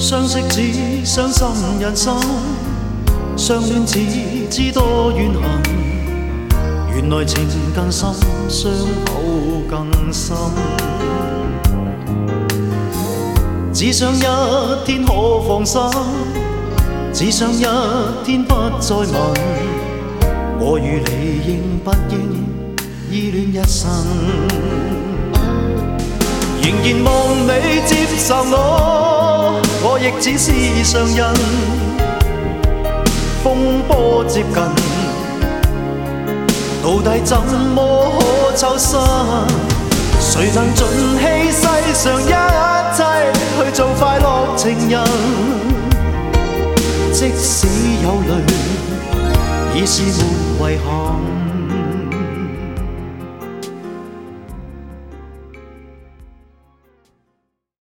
相識只傷心人生，相戀只知多怨恨。原來情更深，傷口更深。只想一天可放心，只想一天不再問，我與你應不應依戀一生？仍然望你接受我亦只是常人。風波接近，到底怎麼可抽身？誰能盡棄世上一切去做快樂情人？即使有淚，已是沒遺憾。